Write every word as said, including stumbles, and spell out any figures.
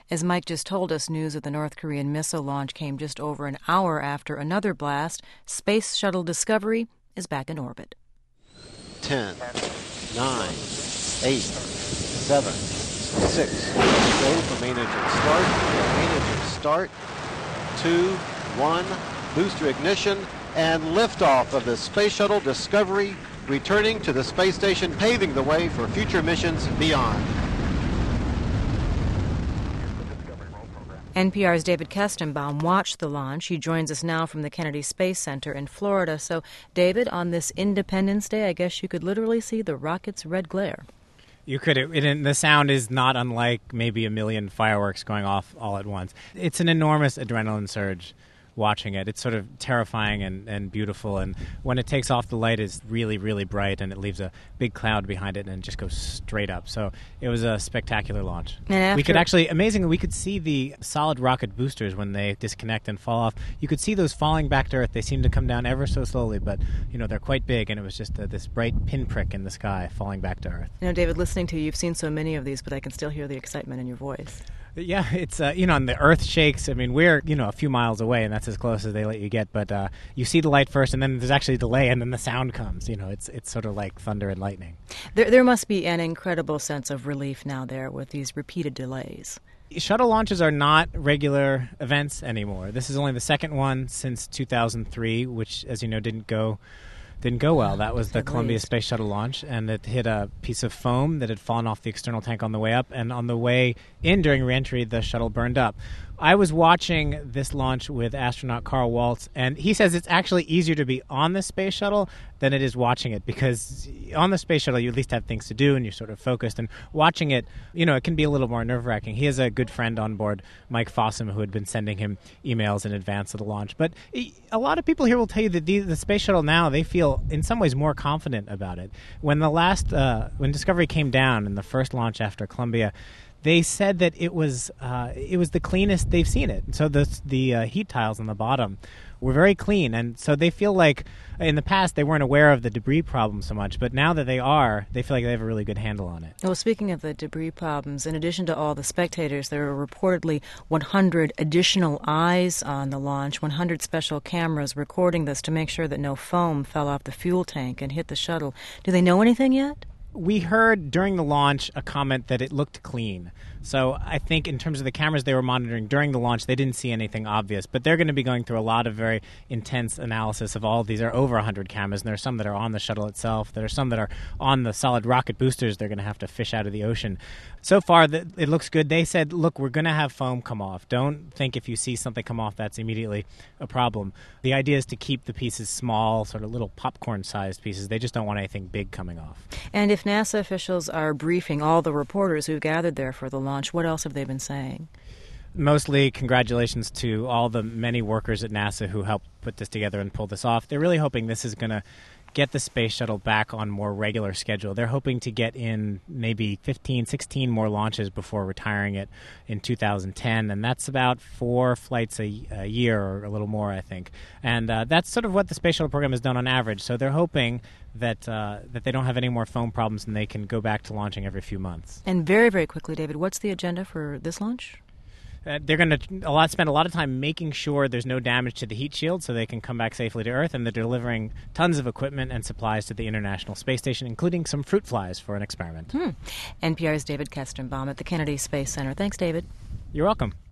As Mike just told us, news of the North Korean missile launch came just over an hour after another blast. Space Shuttle Discovery is back in orbit. ten, nine, eight, seven, six, go for main engine start, main engine start, two, one, booster ignition, and liftoff of the Space Shuttle Discovery, returning to the space station, paving the way for future missions beyond. N P R's David Kestenbaum watched the launch. He joins us now from the Kennedy Space Center in Florida. So, David, on this Independence Day, I guess you could literally see the rocket's red glare. You could. It, it, the sound is not unlike maybe a million fireworks going off all at once. It's an enormous adrenaline surge watching it. It's sort of terrifying and, and beautiful, and when it takes off, the light is really, really bright, and it leaves a big cloud behind it and just goes straight up. So it was a spectacular launch. And after- we could actually, amazingly, we could see the solid rocket boosters when they disconnect and fall off. You could see those falling back to Earth. They seem to come down ever so slowly, but you know they're quite big, and it was just uh, this bright pinprick in the sky falling back to Earth. You know, David, listening to you, you've seen so many of these, but I can still hear the excitement in your voice. Yeah, it's, uh, you know, and the Earth shakes. I mean, we're, you know, a few miles away, and that's as close as they let you get. But uh, you see the light first, and then there's actually a delay, and then the sound comes. You know, it's it's sort of like thunder and lightning. There, there must be an incredible sense of relief now there with these repeated delays. Shuttle launches are not regular events anymore. This is only the second one since two thousand three, which, as you know, didn't go... Didn't go well. That was the Columbia Space Shuttle launch, and it hit a piece of foam that had fallen off the external tank on the way up, and on the way in during reentry, the shuttle burned up. I was watching this launch with astronaut Carl Waltz, and he says it's actually easier to be on the space shuttle than it is watching it, because on the space shuttle you at least have things to do and you're sort of focused, and watching it, you know, it can be a little more nerve-wracking. He has a good friend on board, Mike Fossum, who had been sending him emails in advance of the launch. But a lot of people here will tell you that the, the space shuttle now, they feel in some ways more confident about it. When the last, uh, when Discovery came down in the first launch after Columbia, they said that it was uh, it was the cleanest they've seen it. So the the uh, heat tiles on the bottom were very clean, and so they feel like in the past they weren't aware of the debris problem so much, but now that they are, they feel like they have a really good handle on it. Well, speaking of the debris problems, in addition to all the spectators, there were reportedly one hundred additional eyes on the launch, one hundred special cameras recording this to make sure that no foam fell off the fuel tank and hit the shuttle. Do they know anything yet? We heard during the launch a comment that it looked clean. So I think in terms of the cameras they were monitoring during the launch, they didn't see anything obvious. But they're going to be going through a lot of very intense analysis of all of these. There are over one hundred cameras, and there are some that are on the shuttle itself. There are some that are on the solid rocket boosters they're going to have to fish out of the ocean. So far, it looks good. They said, look, we're going to have foam come off. Don't think if you see something come off, that's immediately a problem. The idea is to keep the pieces small, sort of little popcorn-sized pieces. They just don't want anything big coming off. And if NASA officials are briefing all the reporters who gathered there for the launch, what else have they been saying? Mostly congratulations to all the many workers at NASA who helped put this together and pull this off. They're really hoping this is going to get the space shuttle back on more regular schedule. They're hoping to get in maybe fifteen, sixteen more launches before retiring it in two thousand ten, and that's about four flights a, a year or a little more, I think. And uh, that's sort of what the space shuttle program has done on average. So they're hoping that uh, that they don't have any more foam problems and they can go back to launching every few months. And very, very quickly, David, what's the agenda for this launch? Uh, they're going to a lot spend a lot of time making sure there's no damage to the heat shield so they can come back safely to Earth, and they're delivering tons of equipment and supplies to the International Space Station, including some fruit flies for an experiment. Hmm. N P R's David Kestenbaum at the Kennedy Space Center. Thanks, David. You're welcome.